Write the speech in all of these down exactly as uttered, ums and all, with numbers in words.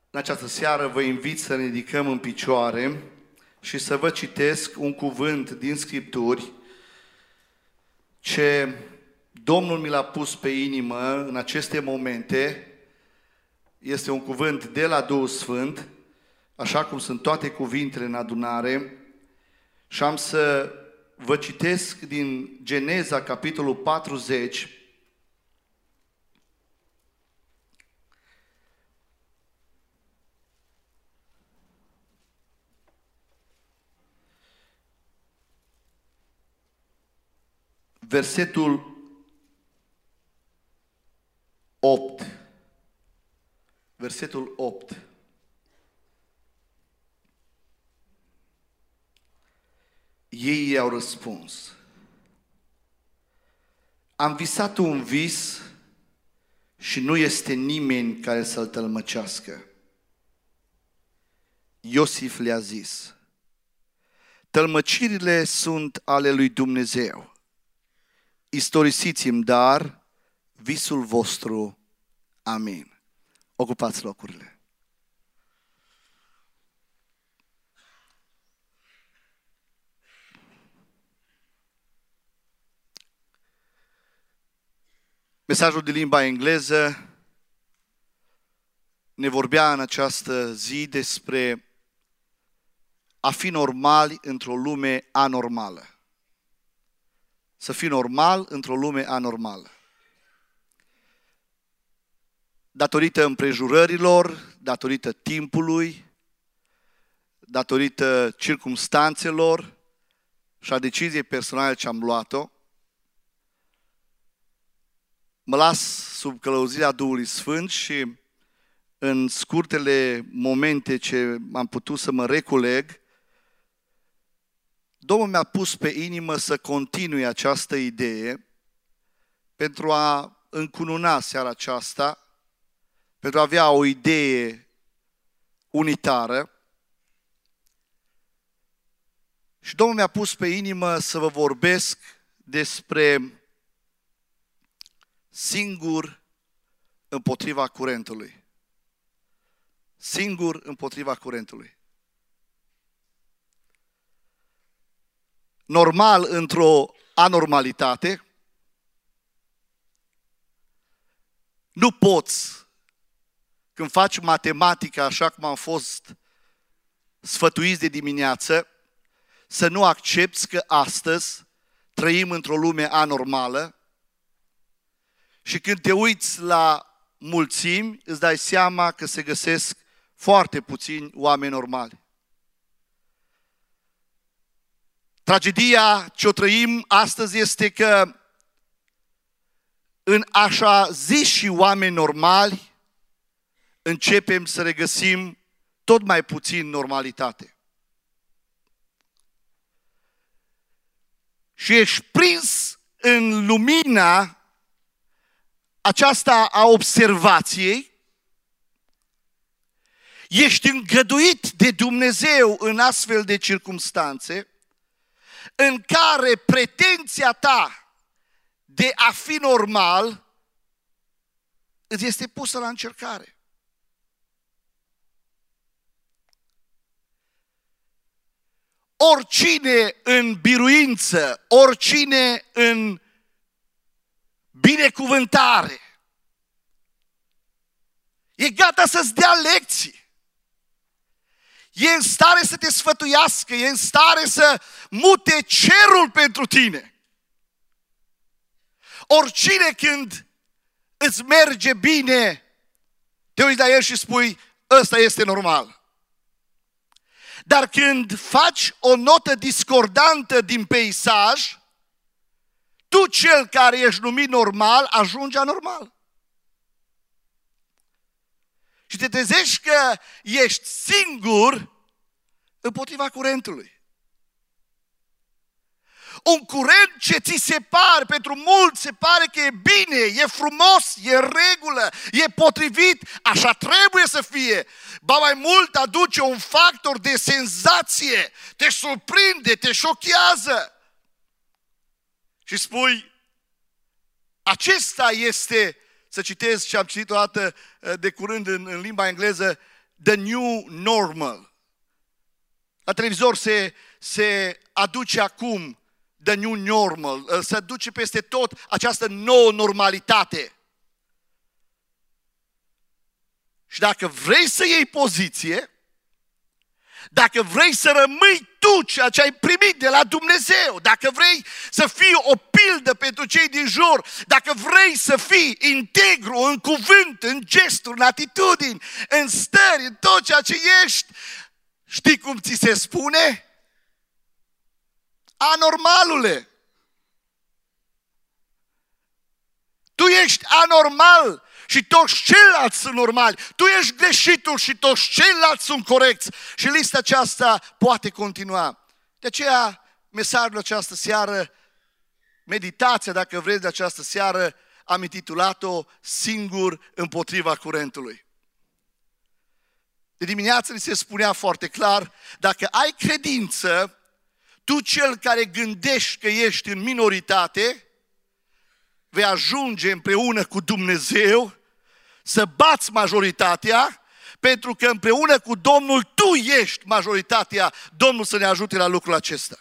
În această seară vă invit să ne ridicăm în picioare și să vă citesc un cuvânt din Scripturi ce Domnul mi l-a pus pe inimă în aceste momente. Este un cuvânt de la Duhul Sfânt, așa cum sunt toate cuvintele în adunare, și am să vă citesc din Geneza, capitolul patruzeci, versetul opt. Versetul opt. Ei i-au răspuns: am visat un vis și nu este nimeni care să-l tălmăcească. Iosif le-a zis: tălmăcirile sunt ale lui Dumnezeu. Istorisiți-mi dar visul vostru. Amin. Ocupați locurile. Mesajul de limba engleză ne vorbea în această zi despre a fi normali într-o lume anormală. Să fii normal într-o lume anormală. Datorită împrejurărilor, datorită timpului, datorită circumstanțelor și a deciziei personale ce am luat-o, mă las sub călăuzirea Duhului Sfânt și în scurtele momente ce am putut să mă reculeg, Domnul mi-a pus pe inimă să continui această idee pentru a încununa seara aceasta, pentru a avea o idee unitară. Și Domnul mi-a pus pe inimă să vă vorbesc despre singur împotriva curentului. Singur împotriva curentului. Normal într-o anormalitate. Nu poți, când faci matematică așa cum am fost sfătuiți de dimineață, să nu accepți că astăzi trăim într-o lume anormală și când te uiți la mulțimi, îți dai seama că se găsesc foarte puțini oameni normali. Tragedia ce o trăim astăzi este că în așa ziși oameni normali începem să regăsim tot mai puțin normalitate. Și ești prins în lumina aceasta a observației, ești îngăduit de Dumnezeu în astfel de circumstanțe în care pretenția ta de a fi normal îți este pusă la încercare. Oricine în biruință, oricine în binecuvântare e gata să-ți dea lecții. E în stare să te sfătuiască, e în stare să mute cerul pentru tine. Oricine când îți merge bine, te uiți la el și spui, ăsta este normal. Dar când faci o notă discordantă din peisaj, tu cel care ești numit normal, ajungi anormal. Și te trezești că ești singur împotriva curentului. Un curent ce ți se pare, pentru mulți se pare că e bine, e frumos, e în regulă, e potrivit, așa trebuie să fie. Ba mai mult aduce un factor de senzație, te surprinde, te șochează. Și spui, acesta este, să citesc ce am citit o dată de curând în, în limba engleză, the new normal. La televizor se, se aduce acum the new normal, se aduce peste tot această nouă normalitate. Și dacă vrei să iei poziție, dacă vrei să rămâi tu ceea ce ai primit de la Dumnezeu, dacă vrei să fii o pildă pentru cei din jur, dacă vrei să fii integru în cuvânt, în gesturi, în atitudini, în stări, în tot ceea ce ești, știi cum ți se spune? Anormalule! Tu ești anormal și toți ceilalți sunt normali. Tu ești greșitul și toți ceilalți sunt corecți. Și lista aceasta poate continua. De aceea, mesajul această seară, meditația, dacă vreți, de această seară, am intitulat-o Singur împotriva curentului. De dimineață ni se spunea foarte clar, dacă ai credință, tu cel care gândești că ești în minoritate, vei ajunge împreună cu Dumnezeu să bați majoritatea, pentru că împreună cu Domnul tu ești majoritatea. Domnul să ne ajute la lucrul acesta.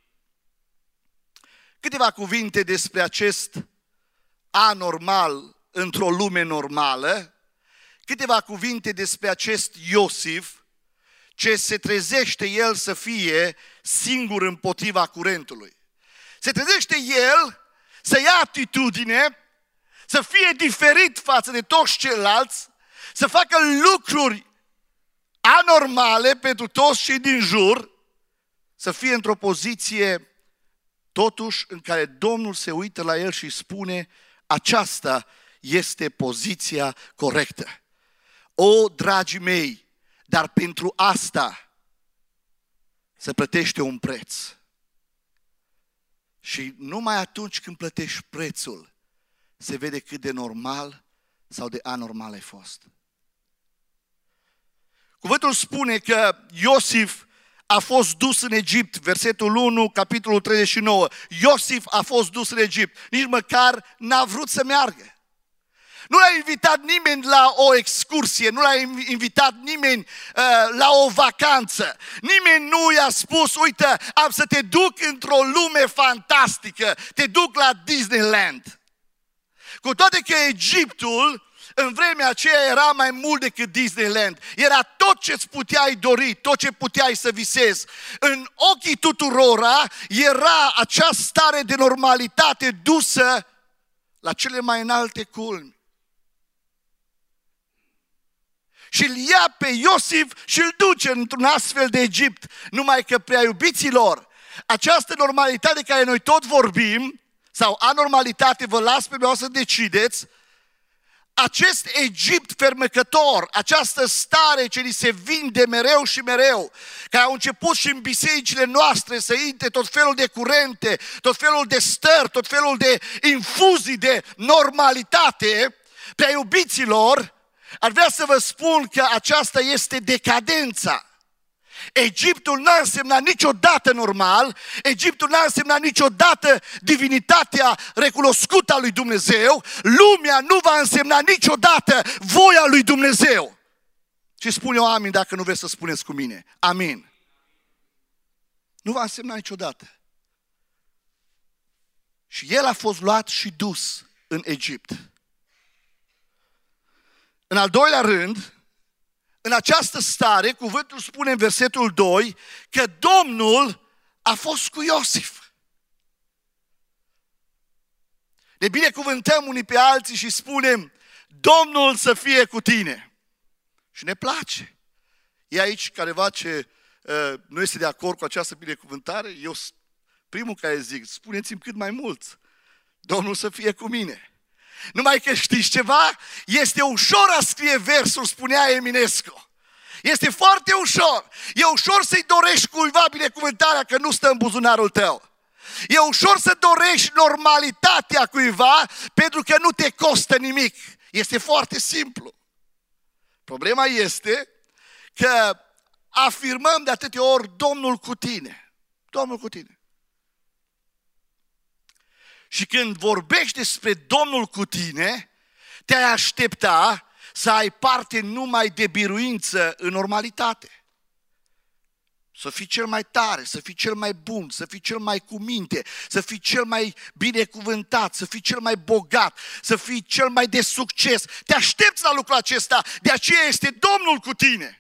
Câteva cuvinte despre acest anormal într-o lume normală, câteva cuvinte despre acest Iosif, ce se trezește el să fie singur împotriva curentului. Se trezește el să ia atitudine, să fie diferit față de toți ceilalți, să facă lucruri anormale pentru toți cei din jur, să fie într-o poziție totuși în care Domnul se uită la el și spune, aceasta este poziția corectă. O, dragii mei, dar pentru asta se plătește un preț. Și numai atunci când plătești prețul, se vede cât de normal sau de anormal ai fost. Cuvântul spune că Iosif a fost dus în Egipt, versetul unu, capitolul treizeci și nouă. Iosif a fost dus în Egipt, nici măcar n-a vrut să meargă. Nu l-a invitat nimeni la o excursie, nu l-a invitat nimeni uh, la o vacanță. Nimeni nu i-a spus, uite, am să te duc într-o lume fantastică, te duc la Disneyland. Cu toate că Egiptul, în vremea aceea, era mai mult decât Disneyland. Era tot ce-ți puteai dori, tot ce puteai să visezi. În ochii tuturora era acea stare de normalitate dusă la cele mai înalte culmi. Și îl ia pe Iosif și îl duce într-un astfel de Egipt. Numai că, prea iubiților, această normalitate de care noi tot vorbim, sau anormalitate, vă las pe voi să decideți, acest Egipt fermecător, această stare ce ni se vinde mereu și mereu, care au început și în bisericile noastre să intre tot felul de curente, tot felul de stări, tot felul de infuzii de normalitate, prea iubiților, ar vrea să vă spun că aceasta este decadența. Egiptul n-a însemnat niciodată normal, Egiptul n-a însemnat niciodată divinitatea recunoscută a lui Dumnezeu, lumea nu va însemna niciodată voia lui Dumnezeu. Și spun eu amin dacă nu vreți să spuneți cu mine. Amin. Nu va însemna niciodată. Și el a fost luat și dus în Egipt. În al doilea rând, în această stare, cuvântul spune în versetul doi că Domnul a fost cu Iosif. Ne binecuvântăm unii pe alții și spunem, Domnul să fie cu tine. Și ne place. E aici careva ce uh, nu este de acord cu această binecuvântare? Eu primul care zic, spuneți-mi cât mai mult. Domnul să fie cu mine. Numai că știți ceva? Este ușor a scrie versul, spunea Eminescu. Este foarte ușor. E ușor să-i dorești cuiva binecuvântarea că nu stă în buzunarul tău. E ușor să dorești normalitatea cuiva pentru că nu te costă nimic. Este foarte simplu. Problema este că afirmăm de atâtea ori Domnul cu tine. Domnul cu tine. Și când vorbești despre Domnul cu tine, te-ai aștepta să ai parte numai de biruință în normalitate. Să fii cel mai tare, să fii cel mai bun, să fii cel mai cu minte, să fii cel mai binecuvântat, să fii cel mai bogat, să fii cel mai de succes. Te aștepți la lucrul acesta, de aceea este Domnul cu tine.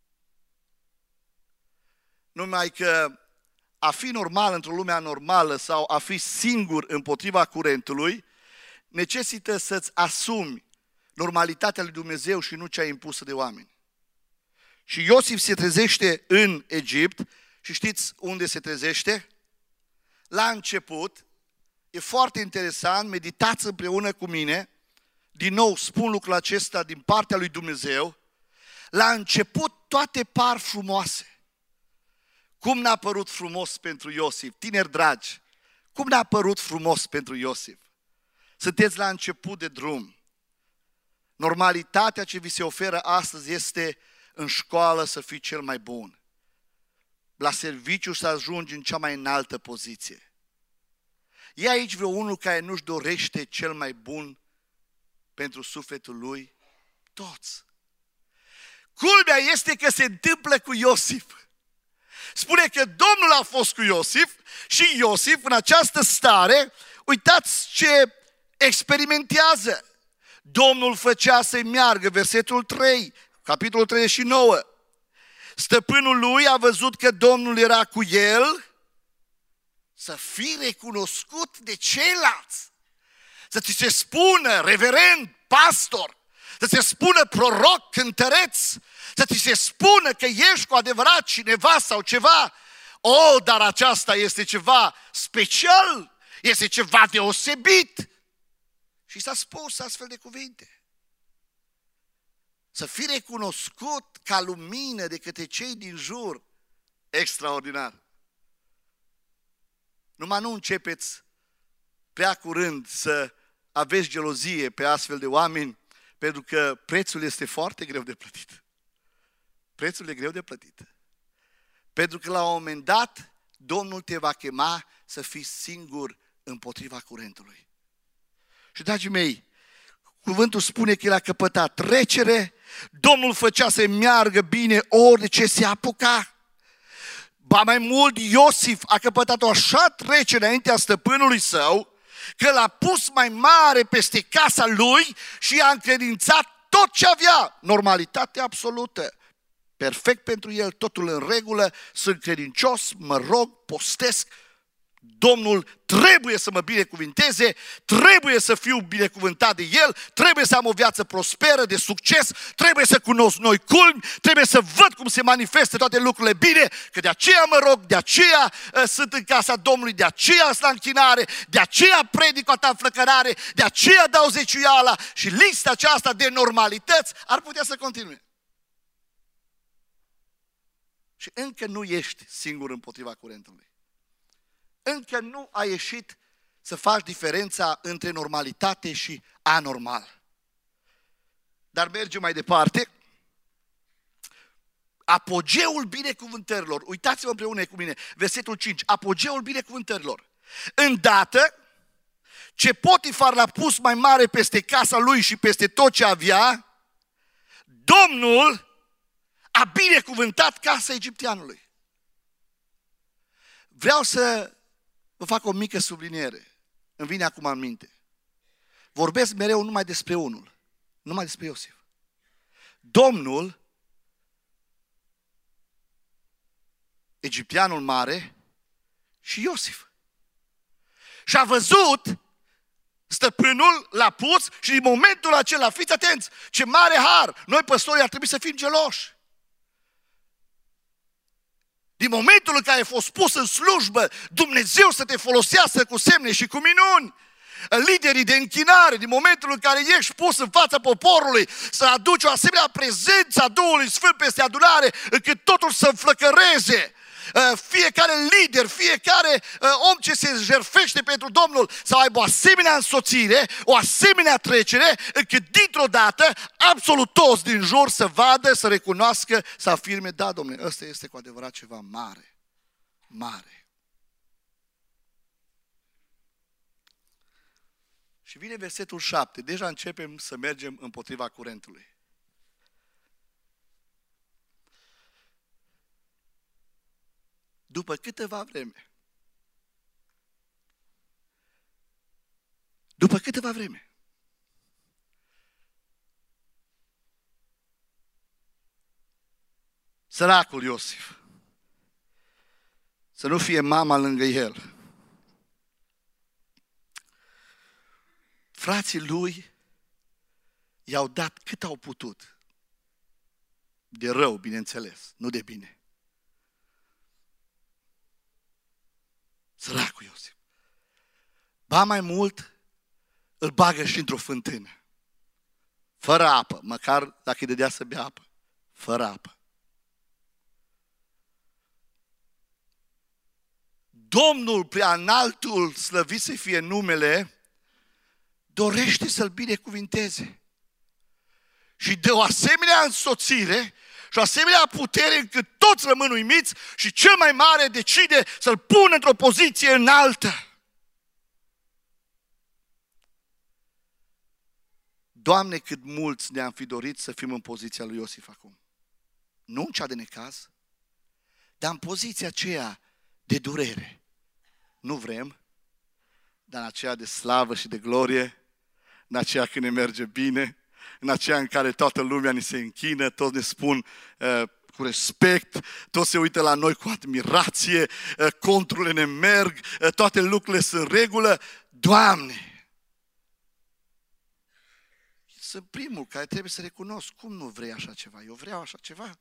Numai că a fi normal într-o lume anormală sau a fi singur împotriva curentului necesită să-ți asumi normalitatea lui Dumnezeu și nu cea impusă de oameni. Și Iosif se trezește în Egipt și știți unde se trezește? La început, e foarte interesant, meditați împreună cu mine, din nou spun lucrul acesta din partea lui Dumnezeu, la început toate par frumoase. Cum n-a părut frumos pentru Iosif? Tineri dragi, cum n-a părut frumos pentru Iosif? Sunteți la început de drum. Normalitatea ce vi se oferă astăzi este în școală să fii cel mai bun. La serviciu să ajungi în cea mai înaltă poziție. E aici vreo unul care nu-și dorește cel mai bun pentru sufletul lui? Toți. Culmea este că se întâmplă cu Iosif. Spune că Domnul a fost cu Iosif și Iosif în această stare, uitați ce experimentează. Domnul făcea să-i meargă, versetul trei, capitolul treizeci și nouă. Stăpânul lui a văzut că Domnul era cu el, să fii recunoscut de ceilalți. Să ți se spună reverend, pastor, să ți se spună proroc, cântăreț, să ți se spună că ești cu adevărat cineva sau ceva. O, dar aceasta este ceva special, este ceva deosebit. Și s-a spus astfel de cuvinte. Să fii recunoscut ca lumină de către cei din jur. Extraordinar. Numai nu începeți prea curând să aveți gelozie pe astfel de oameni, pentru că prețul este foarte greu de plătit. Prețul e greu de plătit. Pentru că la un moment dat, Domnul te va chema să fii singur împotriva curentului. Și dragii mei, cuvântul spune că el a căpătat trecere, Domnul făcea să meargă bine orice se apuca. Ba mai mult, Iosif a căpătat o așa trecere înaintea stăpânului său, că l-a pus mai mare peste casa lui și i-a încredințat tot ce avea. Normalitate absolută. Perfect pentru el, totul în regulă, sunt credincios, mă rog, postesc. Domnul trebuie să mă binecuvinteze, trebuie să fiu binecuvântat de El, trebuie să am o viață prosperă, de succes, trebuie să cunosc noi culmi, trebuie să văd cum se manifestă toate lucrurile bine, că de aceea mă rog, de aceea uh, sunt în casa Domnului, de aceea sunt la închinare, de aceea predic o ta înflăcărare, de aceea dau zeciuiala și lista aceasta de normalități ar putea să continue. Și încă nu ești singur împotriva curentului. Încă nu ai ieșit să faci diferența între normalitate și anormal. Dar mergem mai departe. Apogeul binecuvântărilor. Uitați-vă împreună cu mine. Versetul cinci. Apogeul binecuvântărilor. Îndată ce Potifar l-a pus mai mare peste casa lui și peste tot ce avea, Domnul a binecuvântat casa egipteanului. Vreau să vă fac o mică subliniere. Îmi vine acum în minte. Vorbesc mereu numai despre unul. Numai despre Iosif. Domnul, egipteanul mare și Iosif. Și a văzut, stăpânul l-a pus și din momentul acela, fiți atenți, ce mare har! Noi păstorii ar trebui să fim geloși. Din momentul în care ai fost pus în slujbă, Dumnezeu să te folosească cu semne și cu minuni. Liderii de închinare, din momentul în care ești pus în fața poporului, să aduci o asemenea prezență a Duhului Sfânt peste adunare, încât totul să înflăcăreze. Fiecare lider, fiecare om ce se jertfește pentru Domnul să aibă o asemenea însoțire, o asemenea trecere, încât dintr-o dată absolut toți din jur să vadă, să recunoască, să afirme, da, Domnule, ăsta este cu adevărat ceva mare, mare. Și vine versetul șapte, deja începem să mergem împotriva curentului. după câteva vreme, după câteva vreme, săracul Iosif, să nu fie mama lângă el, frații lui i-au dat cât au putut. De rău, bineînțeles, nu de bine. Săracul Iosif. Ba mai mult, îl bagă și într-o fântână. Fără apă, măcar dacă îi dădea să bea apă. Fără apă. Domnul preanaltul, slăvit să fie numele, dorește să-l binecuvinteze. Și de o asemenea însoțire și o asemenea putere încât toți rămân uimiți și cel mai mare decide să-l pună într-o poziție înaltă. Doamne, cât mulți ne-am fi dorit să fim în poziția lui Iosif acum. Nu în cea de necaz, dar în poziția aceea de durere. Nu vrem, dar în aceea de slavă și de glorie, în aceea când ne merge bine, în aceea în care toată lumea ni se închină, toți ne spun uh, cu respect, toți se uită la noi cu admirație, uh, conturile ne merg, uh, toate lucrurile sunt în regulă. Doamne! Sunt primul care trebuie să recunosc, cum nu vrei așa ceva? Eu vreau așa ceva.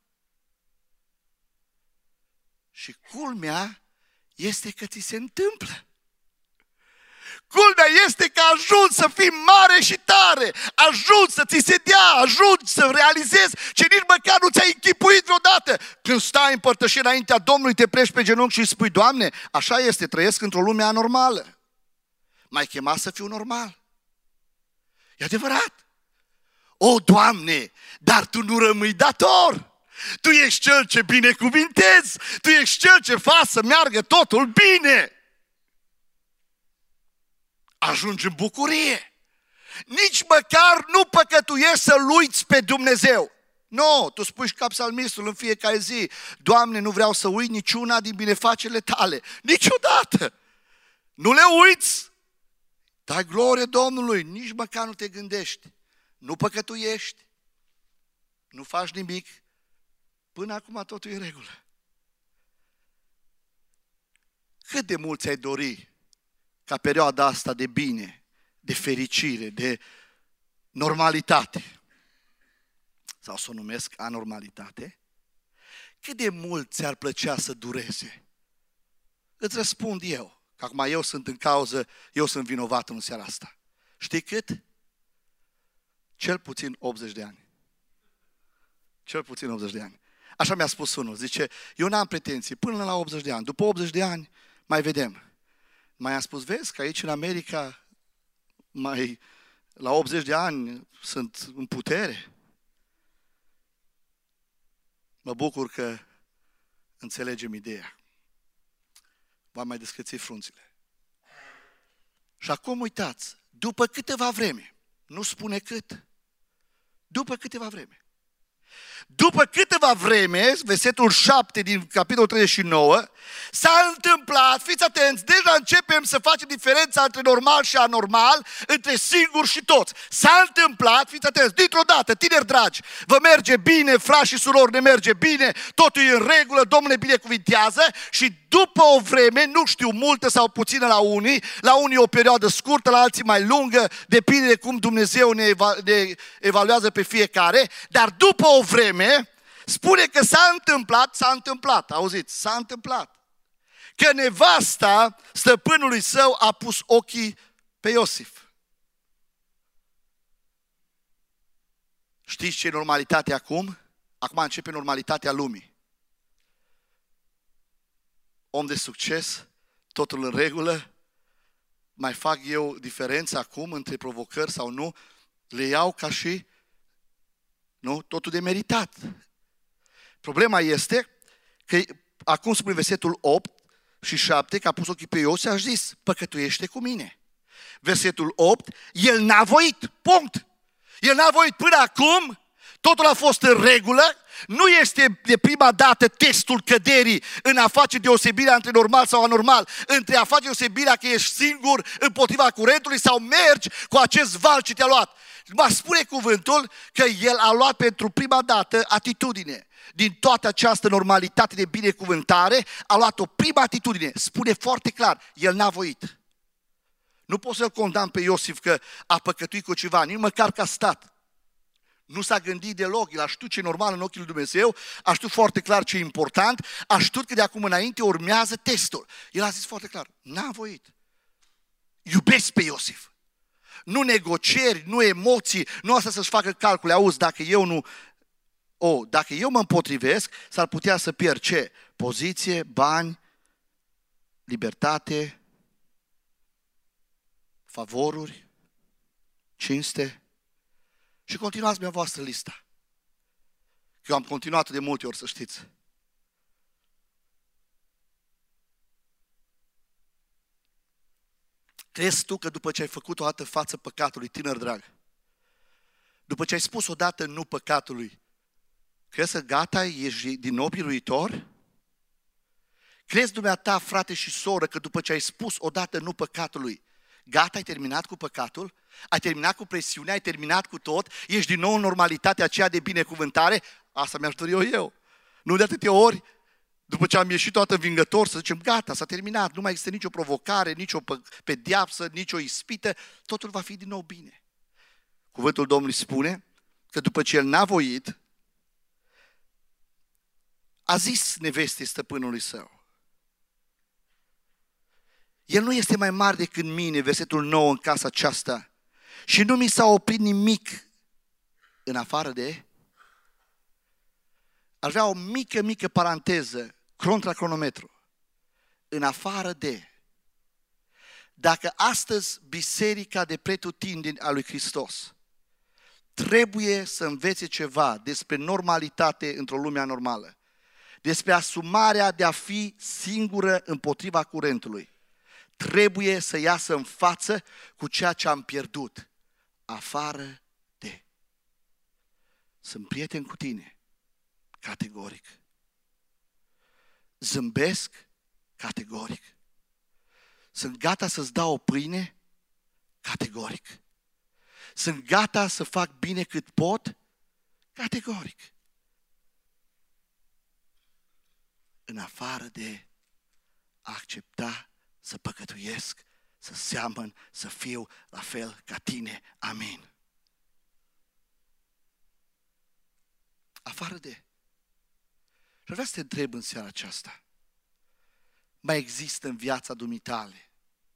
Și culmea este că ți se întâmplă. Culmea este că ajungi să fii mare și tare, ajungi să ți se dea, ajungi să realizezi ce nici măcar nu ți-ai închipuit vreodată. Când stai în părtășie înaintea Domnului, te pleci pe genunchi și îi spui, Doamne, așa este, trăiesc într-o lume anormală. M-ai chemat să fiu normal. E adevărat. O, Doamne, dar Tu nu rămâi dator. Tu ești Cel ce binecuvintezi, Tu ești Cel ce faci să meargă totul bine. Ajungi în bucurie. Nici măcar nu păcătuiești să-L uiți pe Dumnezeu. Nu, tu spui și ca psalmistul în fiecare zi, Doamne, nu vreau să uit niciuna din binefacerile Tale. Niciodată. Nu le uiți. Dai glorie Domnului, nici măcar nu te gândești. Nu păcătuiești. Nu faci nimic. Până acum totul e în regulă. Cât de mult ți-ai dori ca perioada asta de bine, de fericire, de normalitate, sau să o numesc anormalitate, cât de mult ți-ar plăcea să dureze? Îți răspund eu, că acum eu sunt în cauză, eu sunt vinovat în seara asta. Știi cât? Cel puțin optzeci de ani. Cel puțin optzeci de ani. Așa mi-a spus unul, zice, eu n-am pretenții până la optzeci de ani, după optzeci de ani mai vedem. Mai am spus, vezi că aici în America, mai la optzeci de ani sunt în putere. Mă bucur că înțelegem ideea. V-am mai descățit frunțile. Și acum uitați, după câteva vreme, nu spune cât, după câteva vreme, După câteva vreme, versetul șapte din capitolul treizeci și nouă, s-a întâmplat, fiți atenți, deja începem să facem diferența între normal și anormal, între singuri și toți. S-a întâmplat, fiți atenți, dintr-o dată, tineri dragi, vă merge bine, frați și surori, ne merge bine, totul e în regulă, Domnul ne binecuvintează și după o vreme, nu știu, multă sau puțină la unii, la unii o perioadă scurtă, la alții mai lungă, depinde de cum Dumnezeu ne, eva- ne evaluează pe fiecare, dar după o vreme, spune că s-a întâmplat, s-a întâmplat, auziți, s-a întâmplat, că nevasta stăpânului său a pus ochii pe Iosif. Știți ce e normalitatea acum? Acum începe normalitatea lumii. Om de succes, totul în regulă, mai fac eu diferența acum între provocări sau nu, le iau ca și, nu, totul de meritat. Problema este că acum spune versetul opt și șapte, că a pus ochii pe Iosif, a zis, păcătuiește cu mine. Versetul opt, el n-a voit, punct. El n-a voit până acum, totul a fost în regulă, Nu este de prima dată testul căderii în a face deosebirea între normal sau anormal, între a face deosebirea că ești singur împotriva curentului sau mergi cu acest val ce te-a luat. Mă spune cuvântul că el a luat pentru prima dată atitudine. Din toată această normalitate de binecuvântare, a luat o prima atitudine. Spune foarte clar, el n-a voit. Nu pot să-l condamn pe Iosif că a păcătuit cu ceva, nici măcar că a stat. Nu s-a gândit deloc, el a știut ce e normal în ochii lui Dumnezeu, a știut foarte clar ce e important, a știut că de acum înainte urmează testul. El a zis foarte clar, n-a voit. Iubesc pe Iosif. Nu negocieri, nu emoții, nu asta să-și facă calcule. Auzi, dacă eu nu... O, dacă eu mă împotrivesc, s-ar putea să pierd ce? Poziție, bani, libertate, favoruri, cinste. Și continuați dumneavoastră lista. Eu am continuat de multe ori, să știți. Crezi tu că după ce ai făcut o dată față păcatului, tânăr drag, după ce ai spus odată nu păcatului, crezi că gata, ești din nou biruitor? Crezi dumneata, frate și soră, că după ce ai spus odată nu păcatului, gata, ai terminat cu păcatul? Ai terminat cu presiunea, ai terminat cu tot? Ești din nou în normalitatea aceea de binecuvântare? Asta mi-aș dori eu, eu. Nu de atâtea ori, după ce am ieșit toată învingător, să zicem, gata, s-a terminat, nu mai există nicio provocare, nicio pedeapsă, nicio ispită, totul va fi din nou bine. Cuvântul Domnului spune că după ce el n-a voit, a zis nevestei stăpânului său, el nu este mai mare decât mine, versetul nouă în casa aceasta, și nu mi s-a oprit nimic în afară de... Aș vrea o mică, mică paranteză, contra cronometru. În afară de... Dacă astăzi biserica de pretutindeni a lui Hristos trebuie să învețe ceva despre normalitate într-o lume anormală, despre asumarea de a fi singură împotriva curentului, trebuie să iasă în față cu ceea ce am pierdut, afară de. Sunt prieten cu tine, categoric. Zâmbesc, categoric. Sunt gata să-ți dau o pâine, categoric. Sunt gata să fac bine cât pot, categoric. În afară de a accepta să păcătuiesc, să seamăn, să fiu la fel ca tine. Amin. Afară de. Și vreau să te întreb în seara aceasta. Mai există în viața dumitale?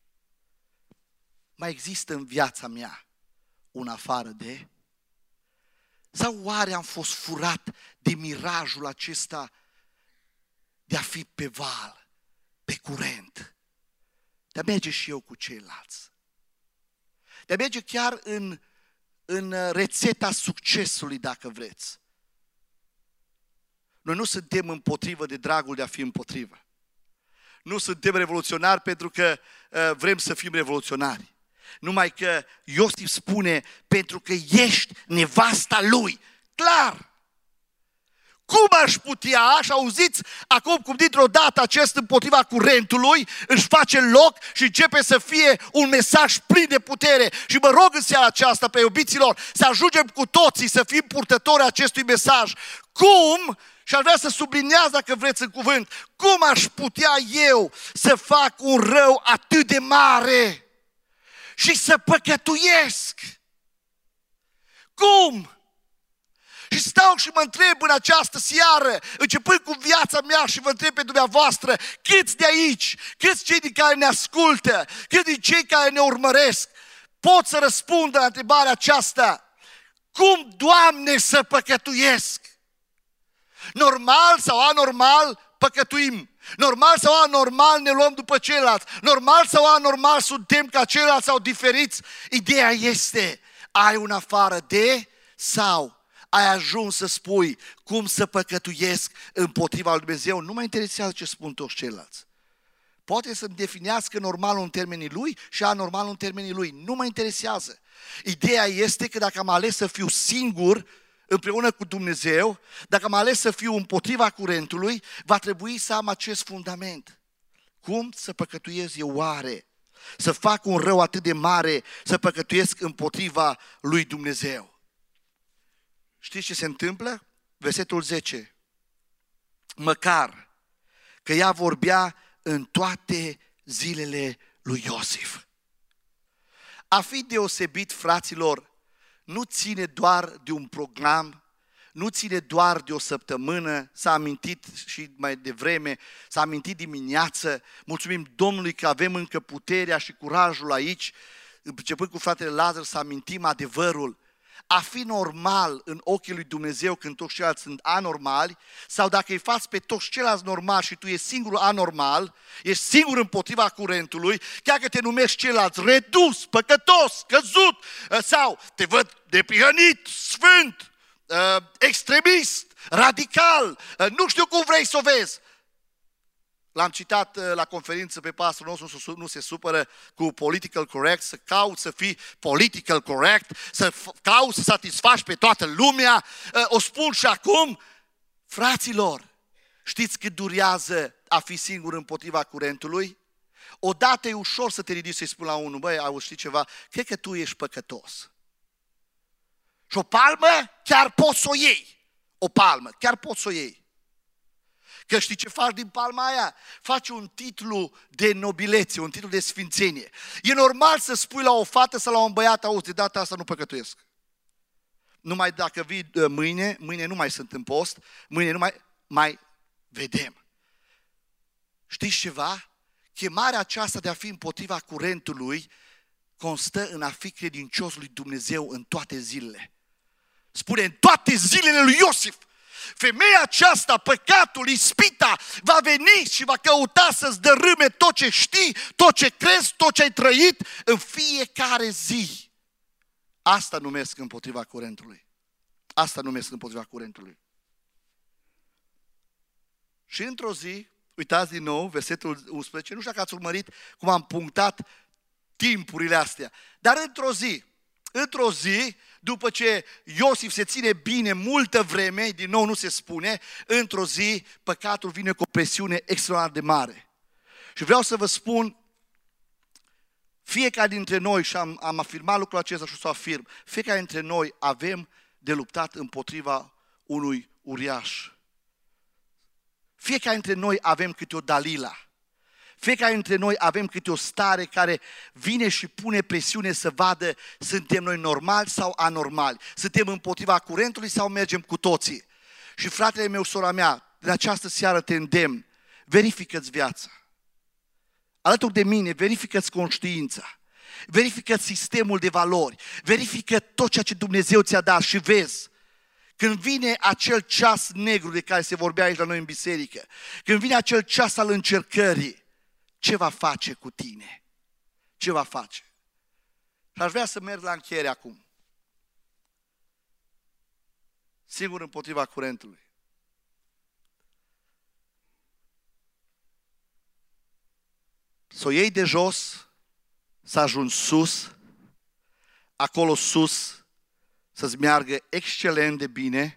Mai există în viața mea un afară de? Sau oare am fost furat de mirajul acesta de a fi pe val, pe curent, de a merge și eu cu ceilalți, de a merge chiar în, în rețeta succesului, dacă vreți. Noi nu suntem împotrivă de dragul de a fi împotrivă. Nu suntem revoluționari pentru că uh, vrem să fim revoluționari. Numai că Iosif spune, pentru că ești nevasta lui. Clar! Cum aș putea, și auziți, acum cum dintr-o dată acest împotriva curentului își face loc și începe să fie un mesaj plin de putere. Și mă rog în seara aceasta pe iubiților să ajungem cu toții să fim purtători acestui mesaj. Cum, și aș vrea să subliniez dacă vreți în cuvânt, cum aș putea eu să fac un rău atât de mare și să păcătuiesc? Cum? Și stau și mă întreb în această seară, începând cu viața mea și vă întreb pe dumneavoastră, câți de aici, câți cei din care ne ascultă, câți din cei care ne urmăresc, pot să răspundă la întrebarea aceasta, cum, Doamne, să păcătuiesc? Normal sau anormal păcătuim. Normal sau anormal ne luăm după ceilalți. Normal sau anormal suntem ca ceilalți sau diferiți. Ideea este, ai un afară de sau ai ajuns să spui cum să păcătuiesc împotriva lui Dumnezeu? Nu mă interesează ce spun toți ceilalți. Poate să-mi definească normalul în termenii lui și anormalul în termenii lui. Nu mă interesează. Ideea este că dacă am ales să fiu singur împreună cu Dumnezeu, dacă am ales să fiu împotriva curentului, va trebui să am acest fundament. Cum să păcătuiesc eu oare? Să fac un rău atât de mare, să păcătuiesc împotriva lui Dumnezeu. Știți ce se întâmplă? Versetul zece. Măcar că ea vorbea în toate zilele lui Iosif. A fi deosebit, fraților, nu ține doar de un program, nu ține doar de o săptămână, s-a amintit și mai devreme, s-a amintit dimineață, mulțumim Domnului că avem încă puterea și curajul aici, începând cu fratele Lazar să amintim adevărul. A fi normal în ochii lui Dumnezeu când toți ceilalți sunt anormali, sau dacă îi faci pe toți ceilalți normali și tu ești singurul anormal, ești singur împotriva curentului, chiar că te numești ceilalți redus, păcătos, căzut, sau te văd neprihănit, sfânt, extremist, radical, nu știu cum vrei să o vezi. L-am citat la conferință pe pastorul nostru, nu se supără cu political correct, să cauți să fii political correct, să cauți să satisfaci pe toată lumea. O spun și acum, fraților, știți cât durează a fi singur împotriva curentului? Odată e ușor să te ridici să-i spui la unul, băi, auzi, știi ceva? Cred că tu ești păcătos. Și o palmă chiar poți să o iei. O palmă, chiar poți să o iei. Că știi ce faci din palma aia? Faci un titlu de nobilețe, un titlu de sfințenie. E normal să spui la o fată sau la un băiat, auzi, de data asta nu păcătuiesc. Numai dacă vii mâine, mâine nu mai sunt în post, mâine nu mai, mai vedem. Știți ceva? Chemarea aceasta de a fi împotriva curentului constă în a fi credincios lui Dumnezeu în toate zilele. Spune, în toate zilele lui Iosif. Femeia aceasta, păcatul, ispita, va veni și va căuta să-ți dărâme tot ce știi, tot ce crezi, tot ce ai trăit în fiecare zi. Asta numesc împotriva curentului. Asta numesc împotriva curentului. Și într-o zi, uitați din nou, versetul unsprezece, nu știu dacă ați urmărit cum am punctat timpurile astea, dar într-o zi, într-o zi, după ce Iosif se ține bine multă vreme, din nou nu se spune, într-o zi păcatul vine cu o presiune extraordinar de mare. Și vreau să vă spun, fiecare dintre noi, și am, am afirmat lucrul acesta și o să afirm, fiecare dintre noi avem de luptat împotriva unui uriaș. Fiecare dintre noi avem câte o Dalila. Fiecare dintre noi avem câte o stare care vine și pune presiune să vadă suntem noi normali sau anormali. Suntem împotriva curentului sau mergem cu toții. Și fratele meu, sora mea, în această seară te îndemn, verifică-ți viața. Alături de mine, verifică-ți conștiința. Verifică-ți sistemul de valori. Verifică tot ceea ce Dumnezeu ți-a dat și vezi. Când vine acel ceas negru de care se vorbea aici la noi în biserică, când vine acel ceas al încercării, ce va face cu tine? Ce va face? Și aș vrea să merg la încheiere acum. Singur împotriva curentului. Să o iei de jos, să ajungi sus, acolo sus să-ți meargă excelent de bine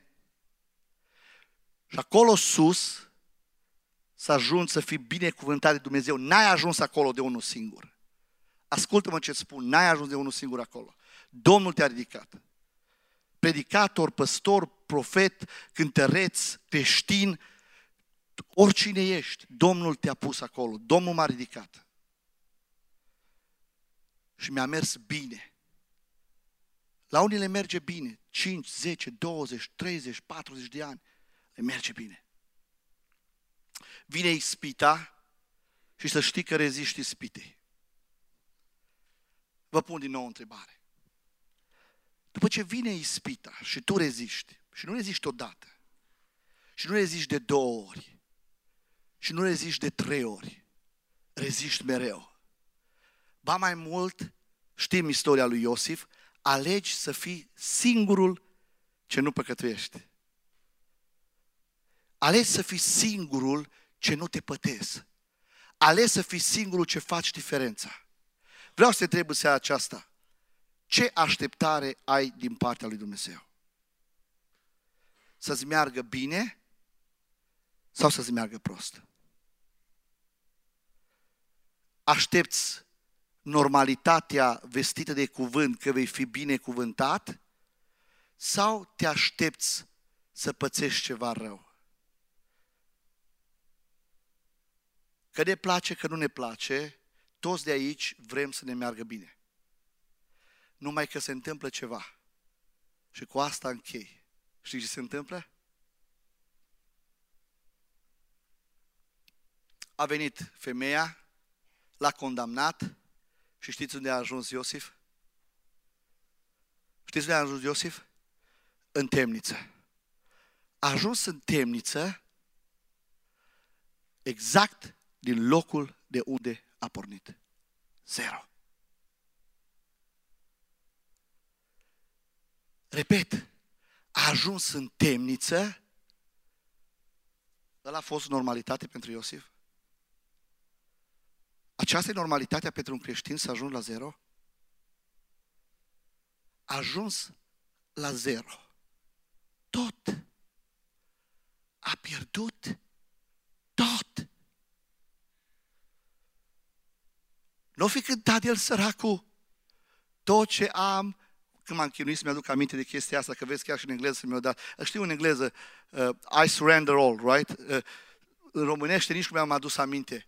și acolo sus să ajungi să fii binecuvântat de Dumnezeu. N-ai ajuns acolo de unul singur. Ascultă-mă ce spun, n-ai ajuns de unul singur acolo. Domnul te-a ridicat. Predicator, păstor, profet, cântăreț, creștin, oricine ești, Domnul te-a pus acolo. Domnul m-a ridicat. Și mi-a mers bine. La unii le merge bine, cinci, zece, douăzeci, treizeci, patruzeci de ani, le merge bine. Vine ispita și să știi că reziști ispitei. Vă pun din nou o întrebare. După ce vine ispita și tu reziști, și nu reziști odată, și nu reziști de două ori, și nu reziști de trei ori, reziști mereu. Ba mai mult, știm istoria lui Iosif, alegi să fii singurul ce nu păcătuiește. Alegi să fii singurul ce nu te pătezi. Alegi să fii singurul ce faci diferența. Vreau să te întreb în seara aceasta, ce așteptare ai din partea lui Dumnezeu? să-ți meargă bine sau să-ți meargă prost? Aștepți normalitatea vestită de cuvânt că vei fi binecuvântat sau te aștepți să pățești ceva rău? Că ne place, că nu ne place, toți de aici vrem să ne meargă bine. Numai că se întâmplă ceva. Și cu asta închei. Știi ce se întâmplă? A venit femeia, l-a condamnat și știți unde a ajuns Iosif? Știți unde a ajuns Iosif? În temniță. A ajuns în temniță exact din locul de unde a pornit. Zero. Repet, a ajuns în temniță. Ăla a fost normalitate pentru Iosif? Aceasta e normalitatea pentru un creștin, să ajung la zero? A ajuns la zero. Tot. A pierdut tot. Nu fi cântat el săracul, tot ce am. Când m-am chinuit să mi-aduc aminte de chestia asta, că vezi chiar și în engleză să mi-o dat. Știu în engleză, uh, I surrender all, right? Uh, în românește nici nu mi-am adus aminte.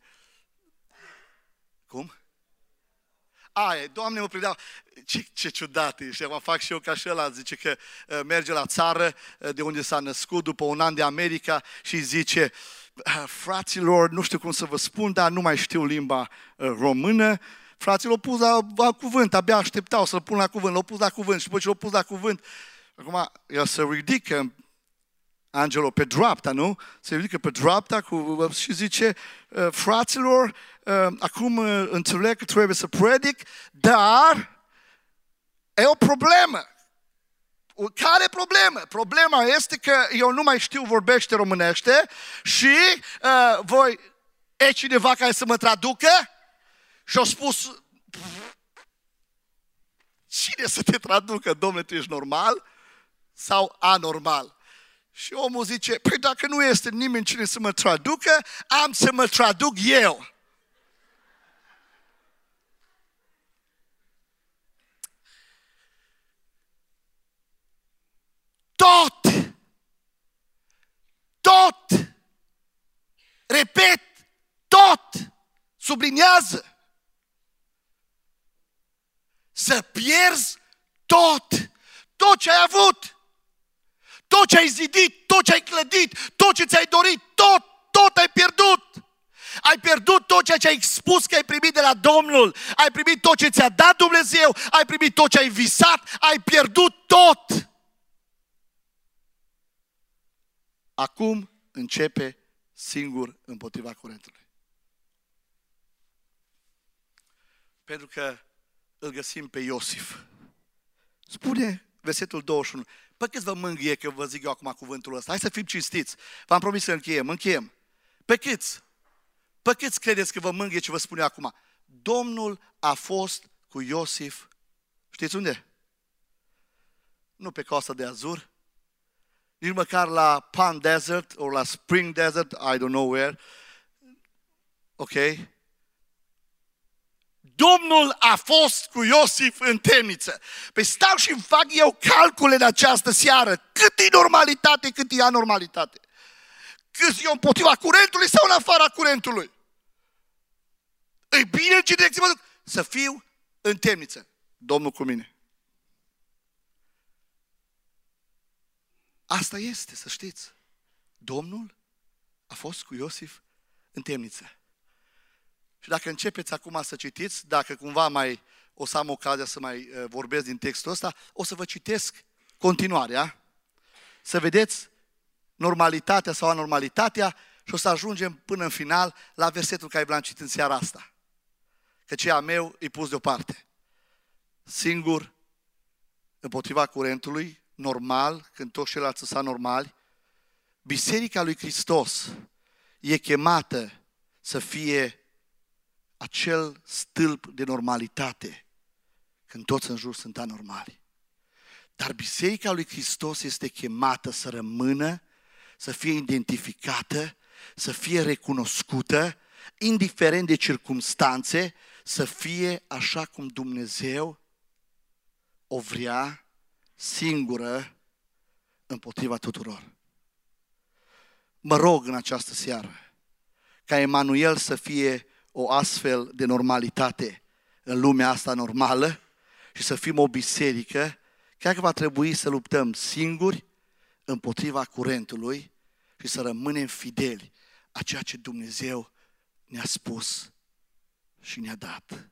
Cum? Aia, Doamne, mă prideau. Ce, ce ciudat e. Și acum fac și eu ca și ăla. Zice că uh, merge la țară uh, de unde s-a născut după un an de America și zice, fraților, nu știu cum să vă spun, dar nu mai știu limba uh, română. Frații l-au pus la, la cuvânt, abia așteptau să-l pun la cuvânt, l-au pus la cuvânt și după ce l-au pus la cuvânt, acum el se ridică, Angelo, pe dreapta, nu? Se ridică pe dreapta cu, și zice, fraților, acum înțeleg că trebuie să predic, dar e o problemă. Care e problema? Problema este că eu nu mai știu vorbește românește și uh, voi, e cineva care să mă traducă? Și-au spus, cine să te traducă, domnule, tu ești normal sau anormal? Și omul zice, păi dacă nu este nimeni cine să mă traducă, am să mă traduc eu. Tot, tot, repet, tot, subliniază. Să pierzi tot, tot ce ai avut, tot ce ai zidit, tot ce ai clădit, tot ce ți-ai dorit, tot, tot ai pierdut. Ai pierdut tot ceea ce ai spus că ai primit de la Domnul, ai primit tot ce ți-a dat Dumnezeu, ai primit tot ce ai visat, ai pierdut tot. Acum începe singur împotriva curentului. Pentru că îl găsim pe Iosif. Spune versetul douăzeci și unu. Păi câți vă mângâie că vă zic eu acum cuvântul ăsta? Hai să fim cinstiți. V-am promis să încheiem. Încheiem. Pe câți? Pe câți credeți că vă mângâie ce vă spun eu acum? Domnul a fost cu Iosif. Știți unde? Nu pe Coasta de Azur. Nici măcar la Palm Desert or la Spring Desert, I don't know where. Ok? Domnul a fost cu Iosif în temniță. Păi stau și îmi fac eu calcule de această seară. Cât e normalitate, cât e anormalitate. Cât e împotriva curentului sau în afara curentului. E bine în ce direcție mă duc? Să fiu în temniță. Domnul cu mine. Asta este, să știți. Domnul a fost cu Iosif în temniță. Și dacă începeți acum să citiți, dacă cumva mai o să am ocazia să mai uh, vorbesc din textul ăsta, o să vă citesc continuarea, să vedeți normalitatea sau anormalitatea și o să ajungem până în final la versetul care v-l-am citit în seara asta. Că ceea meu e pus deoparte. Singur, împotriva curentului, normal, când toți ceilalți sunt normali, Biserica lui Hristos e chemată să fie acel stâlp de normalitate când toți în jur sunt anormali. Dar Biserica lui Hristos este chemată să rămână, să fie identificată, să fie recunoscută, indiferent de circumstanțe, să fie așa cum Dumnezeu o vrea, singură, împotriva tuturor. Mă rog în această seară ca Emanuel să fie o astfel de normalitate în lumea asta normală și să fim o biserică, chiar că va trebui să luptăm singuri împotriva curentului și să rămânem fideli a ceea ce Dumnezeu ne-a spus și ne-a dat.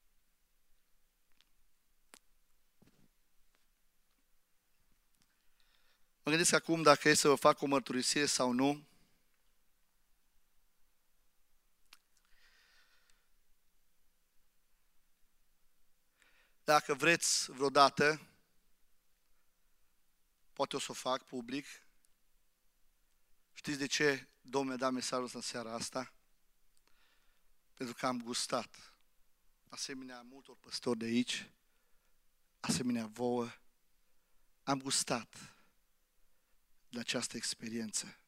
Mă gândesc acum dacă e să vă fac o mărturisire sau nu. Dacă vreți vreodată, poate o să o fac public. Știți de ce Domnul mi-a dat mesajul ăsta în seara asta? Pentru că am gustat, asemenea multor păstori de aici, asemenea vouă, am gustat de această experiență.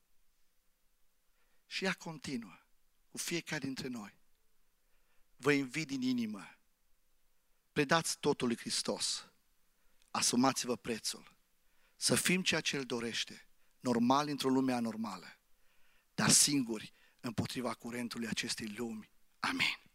Și ea continuă cu fiecare dintre noi. Vă invit din inimă, predați totul lui Hristos, asumați-vă prețul, să fim ceea ce El dorește, normal într-o lume anormală, dar singuri împotriva curentului acestei lumi. Amin.